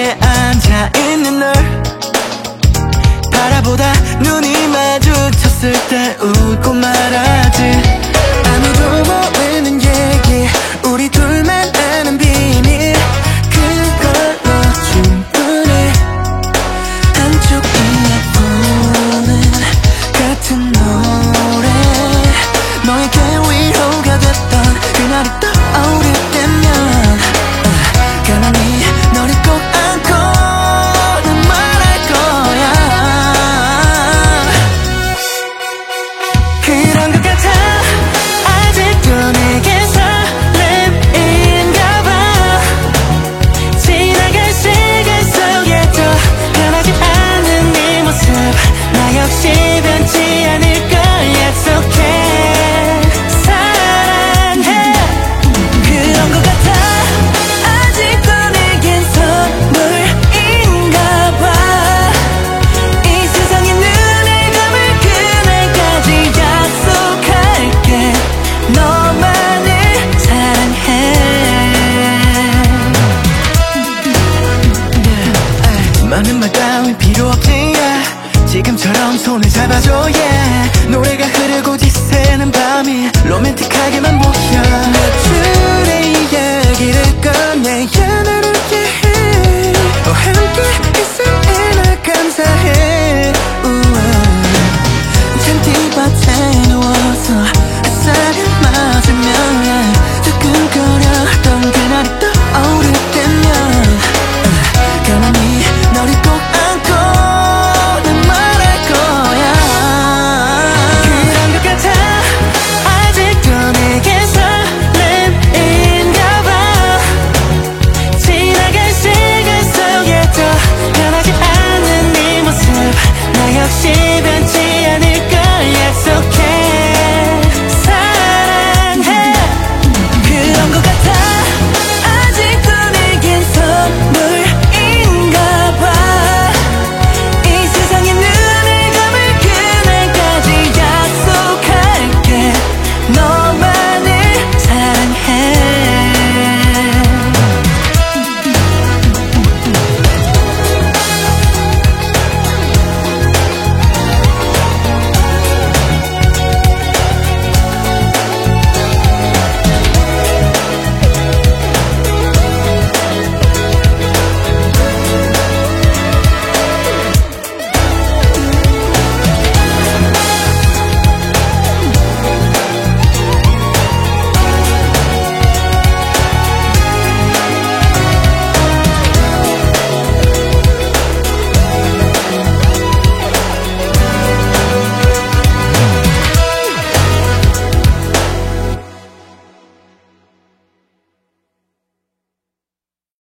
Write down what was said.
벽에 앉아있는 널 바라보다 눈이 마주쳤을 때 웃고 말하지. 아무도 모르는 얘기, 우리 둘만 아는 비밀, 그걸로 충분해. 한쪽 이어폰은 같은 노래, 너에게 위로가 됐던 그날이 떠오를 때면 가만히 너를 꼭 안고는 말할 거야. 그런 것 같아. 아직도 내게 설렘인가 봐. 지나갈 시간 속에도 변하지 않는 네 모습, 나 역시 변치 않을 걸 약속해. 사랑해. 그런 것 같아. 아직도 내겐 선물인가 봐. 이 세상이 눈을 감을 그날까지 약속할게. 너만을 사랑해. 많은 말 따윈 필요 없지. 지금처럼 손을 잡아줘. 노래가 흐르고 지새는 밤이 로맨틱하게만